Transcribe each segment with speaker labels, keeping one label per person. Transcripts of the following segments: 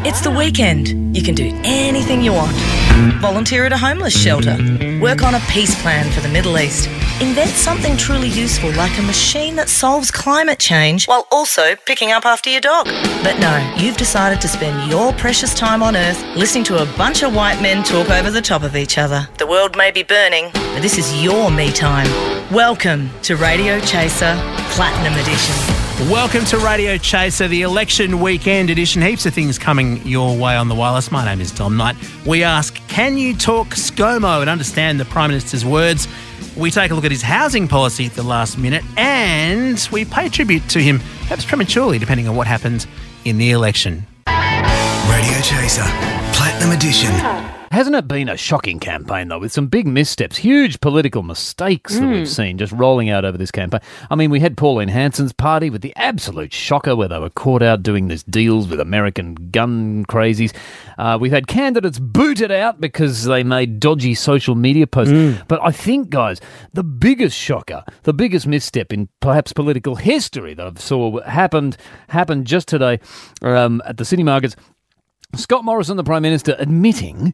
Speaker 1: It's the weekend. You can do anything you want. Volunteer at a homeless shelter. Work on a peace plan for the Middle East. Invent something truly useful like a machine that solves climate change while also picking up after your dog. But no, you've decided to spend your precious time on Earth listening to a bunch of white men talk over the top of each other. The world may be burning, but this is your me time. Welcome to Radio Chaser Platinum Edition.
Speaker 2: Welcome to Radio Chaser, the election weekend edition. Heaps of things coming your way on the wireless. My name is Dom Knight. We ask, can you talk ScoMo and understand the Prime Minister's words? We take a look at his housing policy at the last minute, and we pay tribute to him, perhaps prematurely, depending on what happens in the election.
Speaker 3: Radio Chaser, Platinum Edition.
Speaker 4: Hasn't it been a shocking campaign, though, with some big missteps, huge political mistakes that we've seen just rolling out over this campaign? I mean, we had Pauline Hanson's party with the absolute shocker where they were caught out doing these deals with American gun crazies. We've had candidates booted out because they made dodgy social media posts. But I think, guys, the biggest shocker, the biggest misstep in perhaps political history that I saw happened just today at the City Markets. Scott Morrison, the Prime Minister, admitting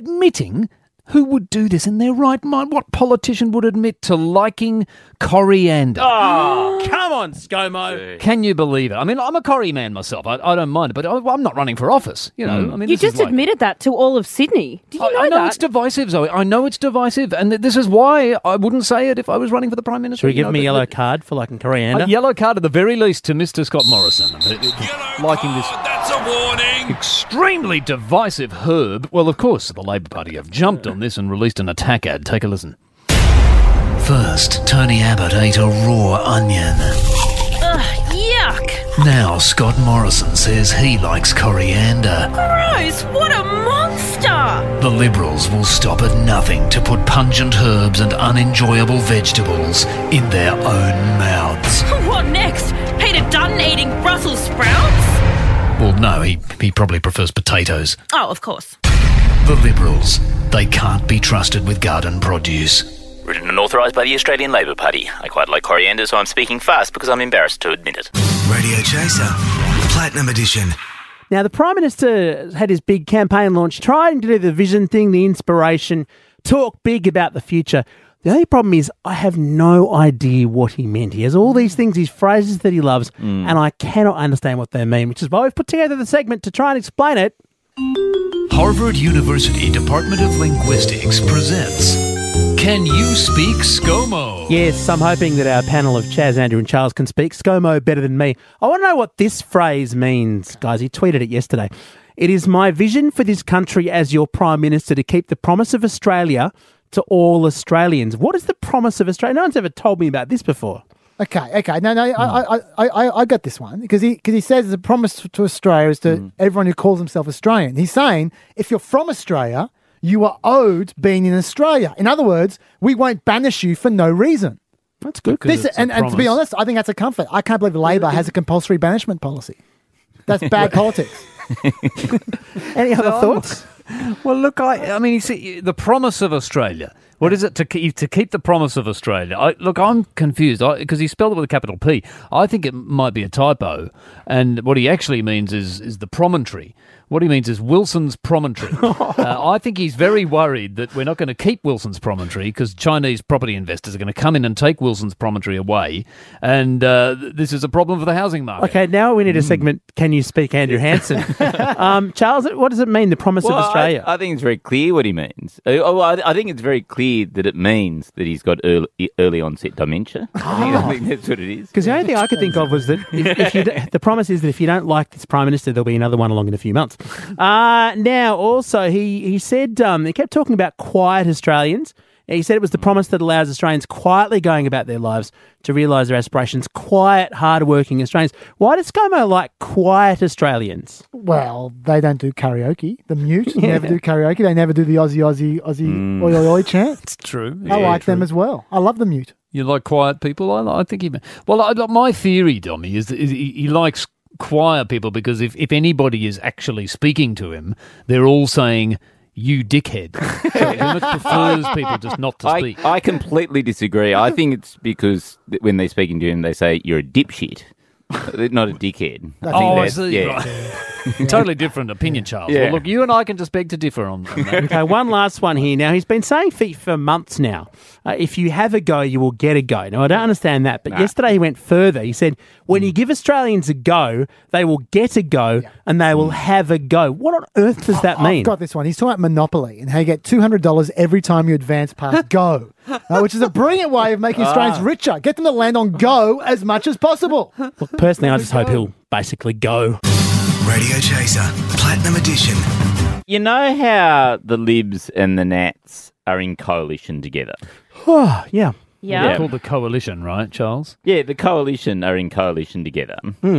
Speaker 4: who would do this in their right mind? What politician would admit to liking coriander?
Speaker 2: Oh, come on, ScoMo.
Speaker 4: Can you believe it? I mean, I'm a Corrie man myself. I don't mind it, but I'm not running for office. You know, I mean,
Speaker 5: You just admitted that to all of Sydney. Did you know
Speaker 4: I know
Speaker 5: that?
Speaker 4: it's divisive, Zoe. I know it's divisive, and this is why I wouldn't say it if I was running for the Prime Minister.
Speaker 2: Should we give him a yellow card for liking coriander?
Speaker 4: A yellow card at the very least to Mr. Scott Morrison. Liking this
Speaker 3: That's a warning.
Speaker 4: extremely divisive herb. Well, of course, the Labor Party have jumped on this and released an attack ad. Take a listen.
Speaker 3: First, Tony Abbott ate a raw onion.
Speaker 5: Yuck!
Speaker 3: Now Scott Morrison says he likes coriander.
Speaker 5: Gross! What a monster!
Speaker 3: The Liberals will stop at nothing to put pungent herbs and unenjoyable vegetables in their own mouths.
Speaker 5: What next? Peter Dutton eating Brussels sprouts?
Speaker 3: Well, no, he probably prefers potatoes.
Speaker 5: Oh, of course.
Speaker 3: The Liberals, they can't be trusted with garden produce.
Speaker 6: Written and authorised by the Australian Labor Party. I quite like coriander, so I'm speaking fast because I'm embarrassed to admit it.
Speaker 3: Radio Chaser, Platinum Edition.
Speaker 7: Now, the Prime Minister had his big campaign launch, trying to do the vision thing, the inspiration, talk big about the future. The only problem is I have no idea what he meant. He has all these things, these phrases that he loves, and I cannot understand what they mean, which is why we've put together the segment to try and explain it.
Speaker 3: Harvard University Department of Linguistics presents Can You Speak ScoMo?
Speaker 7: Yes, I'm hoping that our panel of Chaz, Andrew and Charles can speak ScoMo better than me. I want to know what this phrase means, guys. He tweeted it yesterday. It is my vision for this country as your Prime Minister to keep the promise of Australia to all Australians. What is the promise of Australia? No one's ever told me about this before.
Speaker 8: Okay. No, I got this one because he says the promise to Australia is to everyone who calls himself Australian. He's saying if you're from Australia, you are owed being in Australia. In other words, we won't banish you for no reason.
Speaker 4: That's good.
Speaker 8: And to be honest, I think that's a comfort. I can't believe Labor has a compulsory banishment policy. That's bad politics. Any other thoughts?
Speaker 4: Well, look, I mean, you see, the promise of Australia. What is it to keep the promise of Australia? I'm confused because he spelled it with a capital P. I think it might be a typo, and what he actually means is the promontory. What he means is Wilson's Promontory. I think he's very worried that we're not going to keep Wilson's Promontory because Chinese property investors are going to come in and take Wilson's Promontory away, and this is a problem for the housing market.
Speaker 7: Okay, now we need a segment, Can You Speak Andrew Hansen? Charles, what does it mean, the promise of Australia?
Speaker 6: I think it's very clear what he means. I think it's very clear that it means that he's got early onset dementia. I think that's what it is.
Speaker 7: Because the only thing I could think of was that the promise is that if you don't like this Prime Minister, there'll be another one along in a few months. Now, also, he said, he kept talking about quiet Australians. He said it was the promise that allows Australians quietly going about their lives to realise their aspirations. Quiet, hard-working Australians. Why does ScoMo like quiet Australians?
Speaker 8: Well, they don't do karaoke. The Mute never do karaoke. They never do the Aussie, oi, oi, oi chant.
Speaker 4: It's true.
Speaker 8: I like them as well. I love the Mute.
Speaker 4: You like quiet people? I think he... Well, my theory, Dommy, is he likes quiet people because if anybody is actually speaking to him, they're all saying, you dickhead. So he much prefers people just not to speak.
Speaker 6: I completely disagree. I think it's because when they're speaking to him, they say, you're a dipshit, not a dickhead.
Speaker 4: I see.
Speaker 6: Yeah.
Speaker 4: Right. Totally different opinion, Charles.
Speaker 6: Yeah.
Speaker 4: Well, look, you and I can just beg to differ on that.
Speaker 7: Okay, one last one here. Now, he's been saying for months now, if you have a go, you will get a go. Now, I don't understand that, but yesterday he went further. He said, when you give Australians a go, they will get a go and they will have a go. What on earth does that mean?
Speaker 8: I've got this one. He's talking about Monopoly and how you get $200 every time you advance past go, which is a brilliant way of making Australians richer. Get them to land on go as much as possible.
Speaker 7: Look, personally, I just hope he'll basically go.
Speaker 9: Radio Chaser, Platinum Edition.
Speaker 6: You know how the Libs and the Nats are in coalition together?
Speaker 7: Oh, yeah.
Speaker 5: Yeah.
Speaker 4: They're called the Coalition, right, Charles?
Speaker 6: Yeah, the coalition are in coalition together.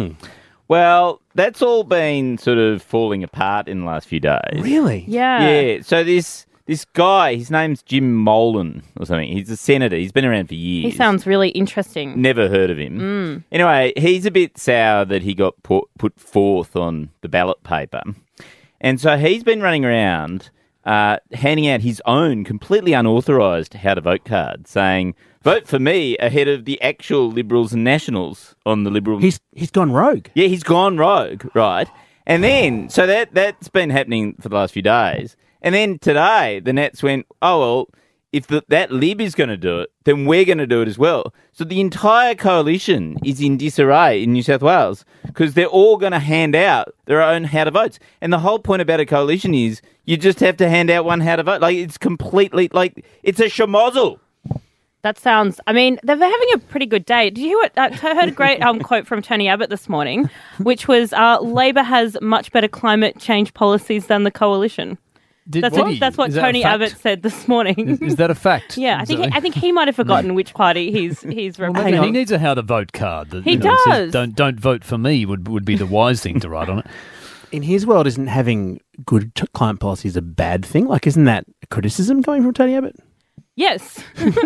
Speaker 6: Well, that's all been sort of falling apart in the last few days.
Speaker 7: Really?
Speaker 5: Yeah.
Speaker 6: Yeah, so this guy, his name's Jim Molan or something. He's a senator. He's been around for years.
Speaker 5: He sounds really interesting.
Speaker 6: Never heard of him. Anyway, he's a bit sour that he got put fourth on the ballot paper. And so he's been running around handing out his own completely unauthorised how-to-vote card, saying, vote for me ahead of the actual Liberals and Nationals on the Liberal...
Speaker 7: He's gone rogue.
Speaker 6: Yeah, he's gone rogue, right? And then, so that's been happening for the last few days. And then today, the Nats went, oh, well, if that Lib is going to do it, then we're going to do it as well. So the entire coalition is in disarray in New South Wales because they're all going to hand out their own how-to-votes. And the whole point about a coalition is you just have to hand out one how-to-vote. Like, it's completely, like, it's a schmozzle.
Speaker 5: That sounds, I mean, they're having a pretty good day. Did you hear what, I heard a great quote from Tony Abbott this morning, which was, Labor has much better climate change policies than the coalition. That's what Tony Abbott said this morning.
Speaker 4: Is that a fact?
Speaker 5: Yeah, I think he might have forgotten which party he's representing.
Speaker 4: He needs a how-to-vote card. That,
Speaker 5: He
Speaker 4: says,
Speaker 5: does.
Speaker 4: don't vote for me would be the wise thing to write on it.
Speaker 7: In his world, isn't having good climate policies a bad thing? Like, isn't that a criticism coming from Tony Abbott?
Speaker 5: Yes,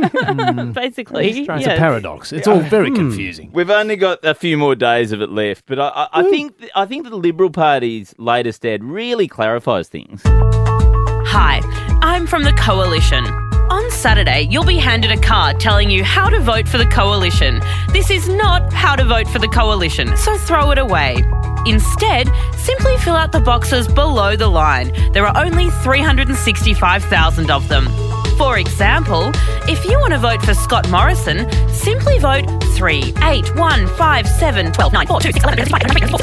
Speaker 5: basically.
Speaker 4: It's a paradox. It's all very confusing.
Speaker 6: We've only got a few more days of it left, but I think the Liberal Party's latest ad really clarifies things.
Speaker 5: Hi, I'm from the Coalition. On Saturday, you'll be handed a card telling you how to vote for the Coalition. This is not how to vote for the Coalition, so throw it away. Instead, simply fill out the boxes below the line. There are only 365,000 of them. For example, if you want to vote for Scott Morrison, simply vote 3, 8, 1, 5, 7, 12, 9, 4, 2, 6, 11,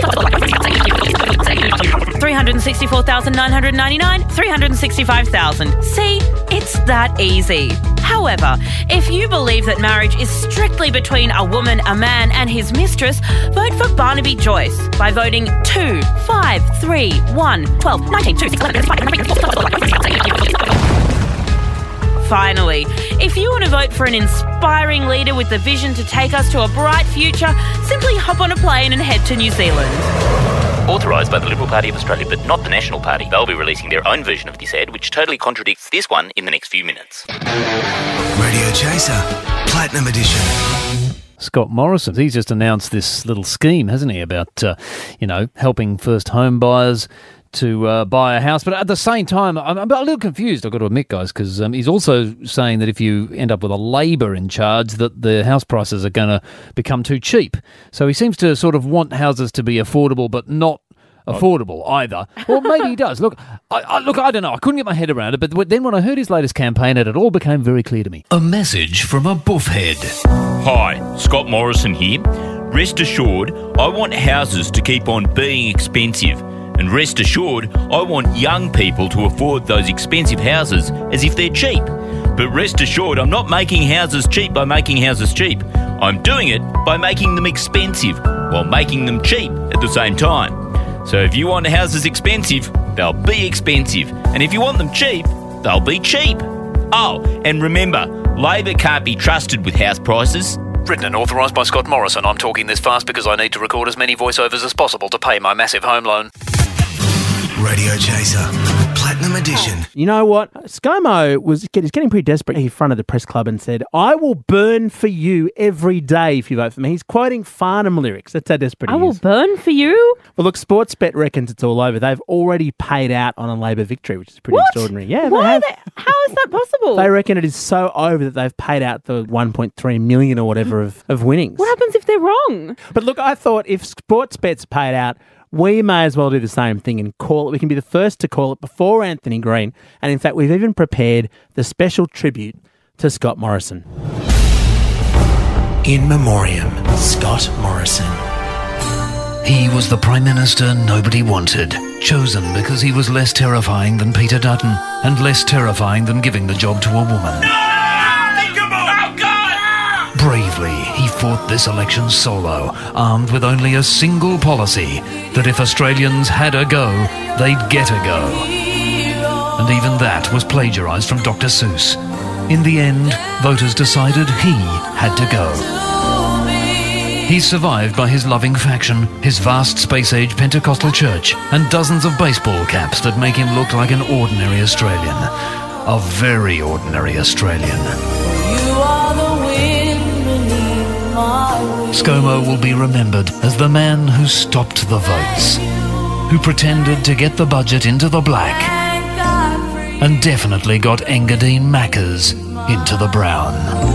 Speaker 5: 364,999, 365,000. See, it's that easy. However, if you believe that marriage is strictly between a woman, a man and his mistress, vote for Barnaby Joyce by voting 2, 5, 3, 1, 12, 19, 2, 6, 11, 5. Finally, if you want to vote for an inspiring leader with the vision to take us to a bright future, simply hop on a plane and head to New Zealand.
Speaker 10: Authorised by the Liberal Party of Australia, but not the National Party. They'll be releasing their own version of this ad, which totally contradicts this one in the next few minutes.
Speaker 9: Radio Chaser, Platinum Edition.
Speaker 4: Scott Morrison, he's just announced this little scheme, hasn't he, about, helping first home buyers to buy a house. But at the same time, I'm a little confused, I've got to admit, guys, because he's also saying that if you end up with a Labor in charge, that the house prices are going to become too cheap. So he seems to sort of want houses to be affordable, but not affordable either. Or maybe he does. Look, I don't know. I couldn't get my head around it, but then when I heard his latest campaign ad, it all became very clear to me.
Speaker 3: A message from a buffhead.
Speaker 10: Hi, Scott Morrison here. Rest assured, I want houses to keep on being expensive. And rest assured, I want young people to afford those expensive houses as if they're cheap. But rest assured, I'm not making houses cheap by making houses cheap. I'm doing it by making them expensive while making them cheap at the same time. So if you want houses expensive, they'll be expensive. And if you want them cheap, they'll be cheap. Oh, and remember, Labor can't be trusted with house prices.
Speaker 3: Written and authorised by Scott Morrison. I'm talking this fast because I need to record as many voiceovers as possible to pay my massive home loan.
Speaker 9: Radio Chaser, Platinum Edition.
Speaker 7: You know what? ScoMo is getting pretty desperate. He fronted the press club and said, I will burn for you every day if you vote for me. He's quoting Farnham lyrics. That's how desperate he is.
Speaker 5: I will burn for you?
Speaker 7: Well, look, Sportsbet reckons it's all over. They've already paid out on a Labor victory, which is pretty extraordinary. Yeah,
Speaker 5: How is that possible?
Speaker 7: They reckon it is so over that they've paid out the 1.3 million or whatever of winnings.
Speaker 5: What happens if they're wrong?
Speaker 7: But look, I thought if Sportsbet's paid out, we may as well do the same thing and call it. We can be the first to call it before Anthony Green. And in fact, we've even prepared the special tribute to Scott Morrison.
Speaker 9: In memoriam, Scott Morrison.
Speaker 3: He was the Prime Minister nobody wanted, chosen because he was less terrifying than Peter Dutton and less terrifying than giving the job to a woman. Bravely, he fought this election solo, armed with only a single policy, that if Australians had a go, they'd get a go. And even that was plagiarised from Dr. Seuss. In the end, voters decided he had to go. He's survived by his loving faction, his vast space-age Pentecostal church, and dozens of baseball caps that make him look like an ordinary Australian. A very ordinary Australian. ScoMo will be remembered as the man who stopped the votes, who pretended to get the budget into the black, and definitely got Engadine Maccas into the brown.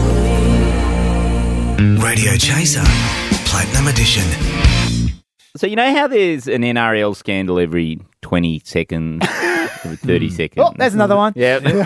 Speaker 9: Radio Chaser, Platinum Edition.
Speaker 6: So you know how there's an NRL scandal every 20 seconds, every 30 seconds?
Speaker 8: Oh, there's another one.
Speaker 6: Yeah.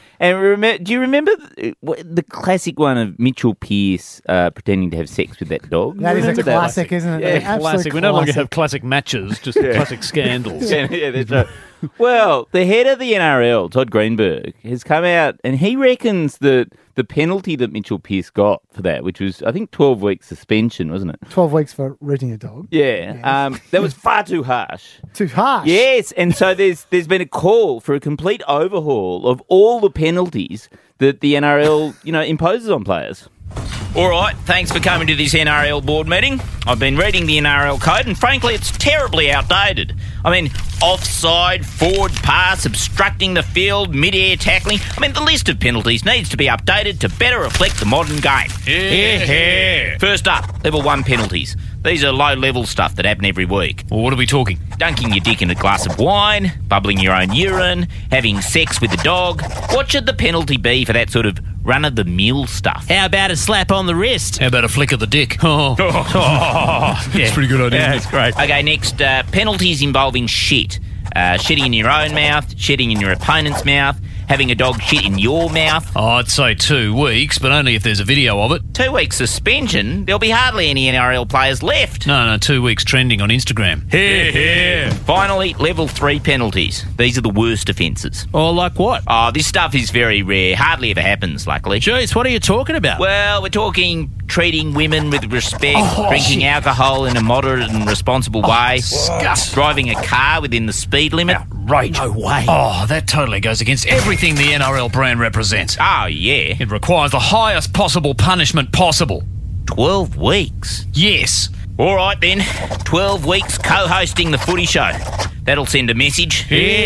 Speaker 6: And do you remember the classic one of Mitchell Pearce pretending to have sex with that dog?
Speaker 8: That is a
Speaker 6: Remember that?
Speaker 8: classic, isn't it?
Speaker 6: Yeah,
Speaker 8: An absolute
Speaker 4: Classic. We no longer
Speaker 8: classic.
Speaker 4: have classic matches, just classic scandals.
Speaker 6: Yeah, that's right. Well, the head of the NRL, Todd Greenberg, has come out and he reckons that the penalty that Mitchell Pearce got for that, which was, I think, 12 weeks suspension, wasn't it?
Speaker 8: 12 weeks for renting a dog.
Speaker 6: Yeah. That was far too harsh.
Speaker 8: Too harsh.
Speaker 6: Yes, and so there's been a call for a complete overhaul of all the penalties that the NRL, imposes on players.
Speaker 10: All right, thanks for coming to this NRL board meeting. I've been reading the NRL code and frankly it's terribly outdated. I mean, offside, forward pass, obstructing the field, mid-air tackling. I mean, the list of penalties needs to be updated to better reflect the modern game. Yeah. First up, level 1 penalties. These are low-level stuff that happen every week.
Speaker 3: Well, what are we talking?
Speaker 10: Dunking your dick in a glass of wine, bubbling your own urine, having sex with a dog. What should the penalty be for that sort of run-of-the-mill stuff?
Speaker 2: How about a slap on the wrist?
Speaker 3: How about a flick of the dick? Oh,
Speaker 10: That's
Speaker 3: a pretty good idea.
Speaker 10: Yeah, it's great. Okay, next, penalties involving shit. Shitting in your own mouth, shitting in your opponent's mouth, having a dog shit in your mouth.
Speaker 3: Oh, I'd say 2 weeks, but only if there's a video of it.
Speaker 10: 2 weeks suspension? There'll be hardly any NRL players left.
Speaker 3: No, 2 weeks trending on Instagram.
Speaker 10: Finally, level 3 penalties. These are the worst offences.
Speaker 2: Or like what?
Speaker 10: Oh, this stuff is very rare. Hardly ever happens, luckily.
Speaker 2: Jeez, what are you talking about?
Speaker 10: Well, we're talking treating women with respect, drinking alcohol in a moderate and responsible way, driving a car within the speed limit.
Speaker 3: Right.
Speaker 2: No way.
Speaker 3: Oh, that totally goes against everything the NRL brand represents.
Speaker 10: Oh, yeah.
Speaker 3: It requires the highest possible punishment possible.
Speaker 10: 12 weeks.
Speaker 3: Yes.
Speaker 10: All right, then. 12 weeks co-hosting the footy show. That'll send a message.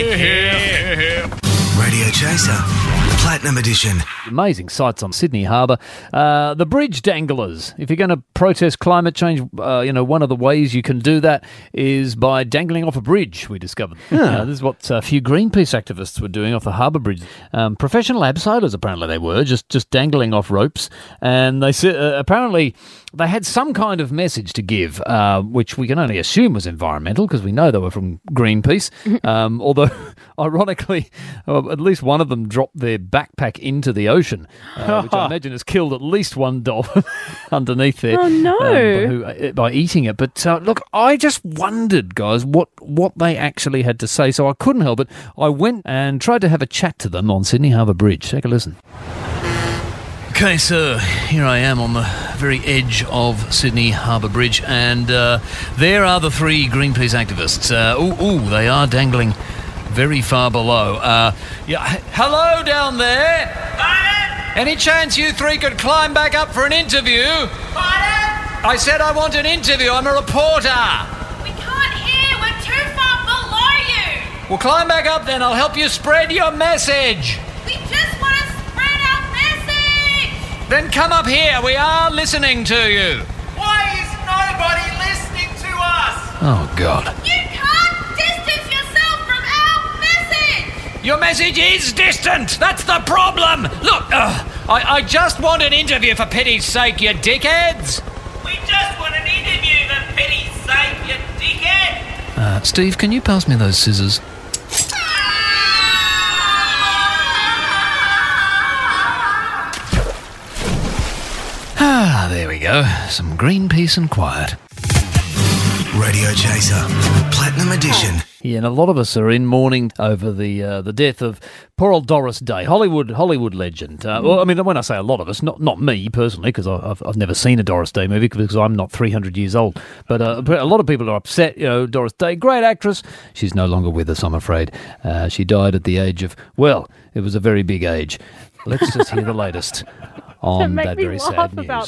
Speaker 9: Radio Chaser, Platinum Edition.
Speaker 4: Amazing sights on Sydney Harbour. The bridge danglers. If you're going to protest climate change, one of the ways you can do that is by dangling off a bridge, we discovered. This is what a few Greenpeace activists were doing off the Harbour Bridge. Professional abseilers, apparently they were, just dangling off ropes. And they said, apparently they had some kind of message to give, which we can only assume was environmental because we know they were from Greenpeace. Although, ironically, at least one of them dropped their backpack into the ocean, which I imagine has killed at least one dolphin underneath there.
Speaker 5: Oh, no.
Speaker 4: By eating it. But look, I just wondered, guys, what they actually had to say. So I couldn't help it. I went and tried to have a chat to them on Sydney Harbour Bridge. Take a listen.
Speaker 3: Okay, so here I am on the very edge of Sydney Harbour Bridge, and there are the 3 Greenpeace activists. They are dangling very far below. Hello down there. Pardon? Any chance you 3 could climb back up for an interview? Pardon? I said I want an interview. I'm a reporter.
Speaker 11: We can't hear. We're too far below you.
Speaker 3: Well, climb back up then. I'll help you spread your message.
Speaker 11: We just want to spread our message.
Speaker 3: Then come up here. We are listening to you.
Speaker 11: Why is nobody listening to us?
Speaker 3: Oh, God.
Speaker 11: You can't distance yourself from our message.
Speaker 3: Your message is distant. That's the problem. Look, I just want an interview for pity's sake, you dickheads.
Speaker 10: We just want an interview for pity's sake, you dickhead.
Speaker 3: Steve, can you pass me those scissors? There we go. Some green peace and quiet.
Speaker 9: Radio Chaser, Platinum Edition.
Speaker 4: Yeah, and a lot of us are in mourning over the death of poor old Doris Day, Hollywood legend. Well, I mean, when I say a lot of us, not me personally, because I've never seen a Doris Day movie because I'm not 300 years old. But a lot of people are upset. You know, Doris Day, great actress. She's no longer with us, I'm afraid. She died at the age of, well, it was a very big age. Let's just hear the latest on that very sad news.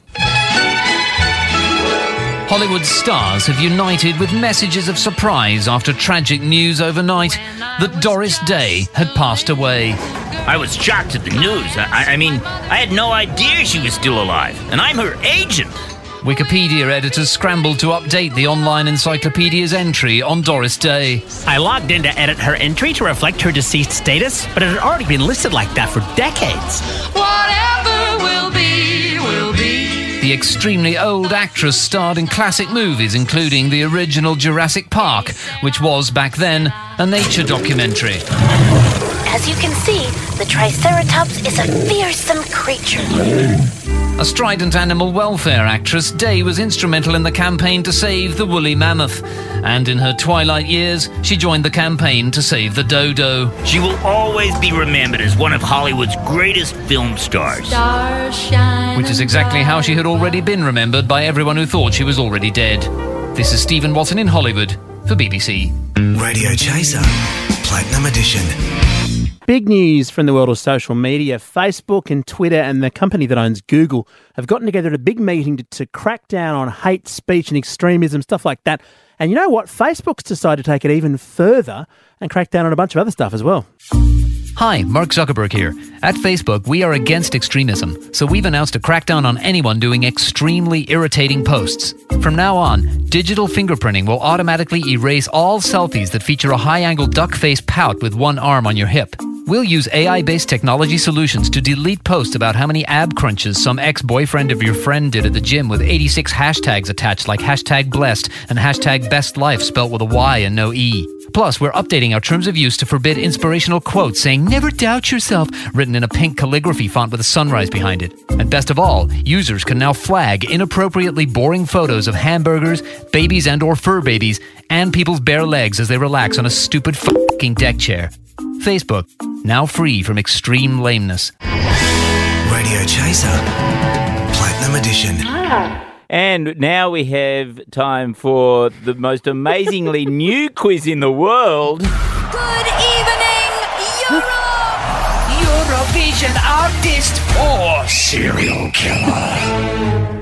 Speaker 3: Hollywood stars have united with messages of surprise after tragic news overnight that Doris Day had passed away.
Speaker 10: I was shocked at the news. I mean, I had no idea she was still alive, and I'm her agent.
Speaker 3: Wikipedia editors scrambled to update the online encyclopedia's entry on Doris Day.
Speaker 2: I logged in to edit her entry to reflect her deceased status, but it had already been listed like that for decades.
Speaker 11: Whatever will be, will be.
Speaker 3: The extremely old actress starred in classic movies, including the original Jurassic Park, which was, back then, a nature documentary.
Speaker 12: As you can see, the Triceratops is a fearsome creature.
Speaker 3: A strident animal welfare actress, Day was instrumental in the campaign to save the woolly mammoth. And in her twilight years, she joined the campaign to save the dodo.
Speaker 10: She will always be remembered as one of Hollywood's greatest film stars.
Speaker 3: Which is exactly how she had already been remembered by everyone who thought she was already dead. This is Stephen Watson in Hollywood for BBC.
Speaker 9: Radio Chaser, Platinum Edition.
Speaker 7: Big news from the world of social media. Facebook and Twitter and the company that owns Google have gotten together at a big meeting to crack down on hate speech and extremism, stuff like that. And you know what? Facebook's decided to take it even further and crack down on a bunch of other stuff as well.
Speaker 3: Hi, Mark Zuckerberg here. At Facebook, we are against extremism, so we've announced a crackdown on anyone doing extremely irritating posts. From now on, digital fingerprinting will automatically erase all selfies that feature a high-angle duck-faced pout with one arm on your hip. We'll use AI-based technology solutions to delete posts about how many ab crunches some ex-boyfriend of your friend did at the gym with 86 hashtags attached like hashtag blessed and hashtag best life spelt with a Y and no E. Plus, we're updating our terms of use to forbid inspirational quotes saying, "Never doubt yourself," written in a pink calligraphy font with a sunrise behind it. And best of all, users can now flag inappropriately boring photos of hamburgers, babies and or fur babies, and people's bare legs as they relax on a stupid fucking deck chair. Facebook, now free from extreme lameness.
Speaker 9: Radio Chaser, Platinum Edition.
Speaker 6: And now we have time for the most amazingly new quiz in the world.
Speaker 11: Good evening, Europe!
Speaker 10: Eurovision artist or serial killer.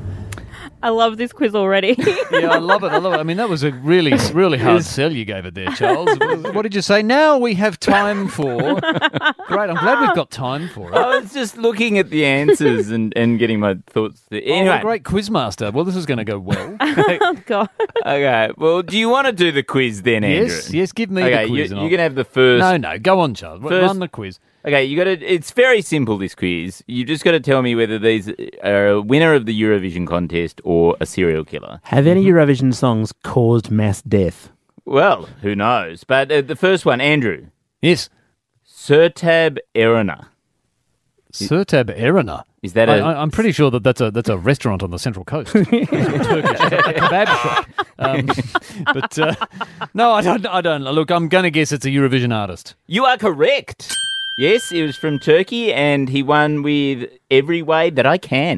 Speaker 5: I love this quiz already.
Speaker 4: Yeah, I love it. I mean, that was a really hard sell you gave it there, Charles. What did you say? Now we have time for... Great, I'm glad we've got time for it.
Speaker 6: I was just looking at the answers and getting my thoughts. Anyway.
Speaker 4: Oh, great quizmaster. Well, this is going to go well.
Speaker 5: Oh, God.
Speaker 6: Okay, well, do you want to do the quiz then, Andrew?
Speaker 4: Yes, give me the quiz.
Speaker 6: You can have the first...
Speaker 4: No, go on, Charles. Run the quiz.
Speaker 6: Okay, it's very simple, this quiz. You just got to tell me whether these are a winner of the Eurovision contest or a serial killer.
Speaker 7: Have any Eurovision songs caused mass death?
Speaker 6: Well, who knows? But the first one, Andrew.
Speaker 4: Yes.
Speaker 6: Sertab Erener.
Speaker 4: Sertab Erener?
Speaker 6: Is that
Speaker 4: I'm pretty sure that's a restaurant on the Central Coast. Turkish, a kebab shop. But no, I don't. Look, I'm going to guess it's a Eurovision artist.
Speaker 6: You are correct. Yes, it was from Turkey, and he won with Every Way That I Can.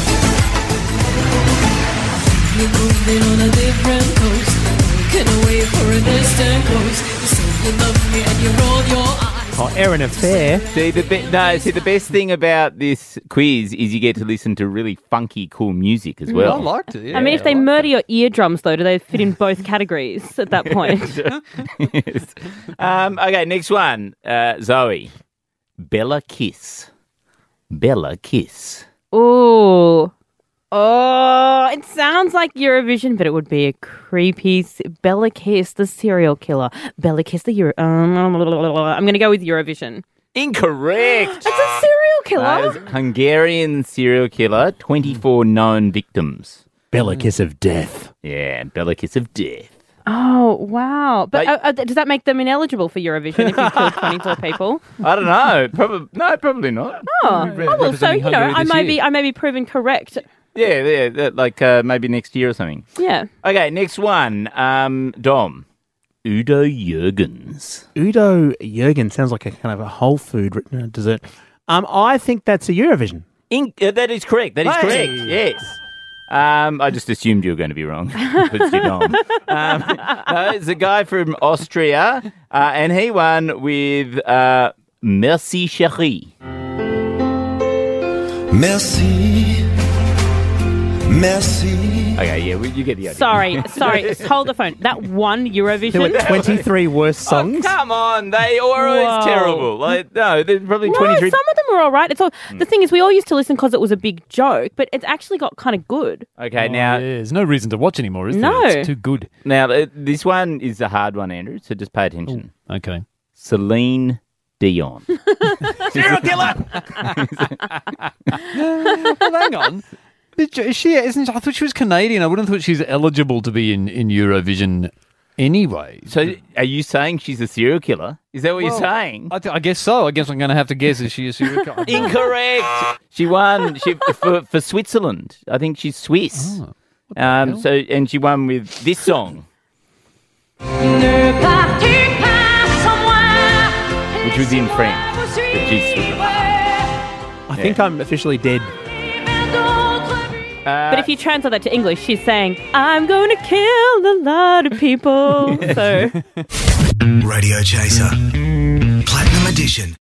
Speaker 11: You're moving on a different coast, looking away for a distant coast. You say you love me and you roll your eyes.
Speaker 7: Oh, Erin Affair.
Speaker 6: See, the best thing about this quiz is you get to listen to really funky, cool music as well.
Speaker 4: I liked it, yeah.
Speaker 5: I mean, if they murder your eardrums, though, do they fit in both categories at that point?
Speaker 6: Yes. Okay, next one. Zoe. Bella Kiss. Bella Kiss.
Speaker 5: Ooh. Oh, it sounds like Eurovision, but it would be a creepy... Bella Kiss, the serial killer. Bella Kiss, the I'm going to go with Eurovision.
Speaker 6: Incorrect.
Speaker 5: It's a serial killer?
Speaker 6: Hungarian serial killer, 24 known victims.
Speaker 7: Bella Kiss of Death.
Speaker 6: Yeah, Bella Kiss of Death.
Speaker 5: Oh, wow. But does that make them ineligible for Eurovision if you've killed 24 people?
Speaker 6: I don't know. Probably not.
Speaker 5: Well, so, I may be proven correct.
Speaker 6: Yeah, like maybe next year or something.
Speaker 5: Yeah.
Speaker 6: Okay, next one. Dom. Udo Jürgens.
Speaker 7: Udo Jürgens sounds like a kind of a whole food dessert. I think that's a Eurovision.
Speaker 6: That is correct. That is correct. Yes. I just assumed you were going to be wrong. It's your Dom. No, it's a guy from Austria, and he won with Merci Chérie.
Speaker 9: Merci.
Speaker 6: Okay, yeah, you get the idea.
Speaker 5: Sorry. Hold the phone. That one Eurovision.
Speaker 7: There were 23 worst songs.
Speaker 6: Oh, come on, they were always terrible. No, there's probably 23.
Speaker 5: Some of them were all right. The thing is, we all used to listen because it was a big joke, but it's actually got kind of good.
Speaker 6: Okay, now
Speaker 4: there's no reason to watch anymore, is there?
Speaker 5: No.
Speaker 4: It's too good.
Speaker 6: Now this one is a hard one, Andrew. So just pay attention.
Speaker 4: Ooh, okay.
Speaker 6: Celine Dion.
Speaker 2: Serial killer.
Speaker 4: Well, hang on. Isn't I thought she was Canadian. I wouldn't have thought she's eligible to be in Eurovision anyway.
Speaker 6: So are you saying she's a serial killer? Is that what you're saying?
Speaker 4: I guess so. I guess I'm going to have to guess, is she a serial killer?
Speaker 6: Incorrect. She won for Switzerland. I think she's Swiss.
Speaker 4: Oh,
Speaker 6: and she won with this song. Which was in French. But she's Swiss.
Speaker 7: I think I'm officially dead.
Speaker 5: But if you translate that to English, she's saying, I'm going to kill a lot of people. So
Speaker 9: Radio Chaser. Platinum Edition.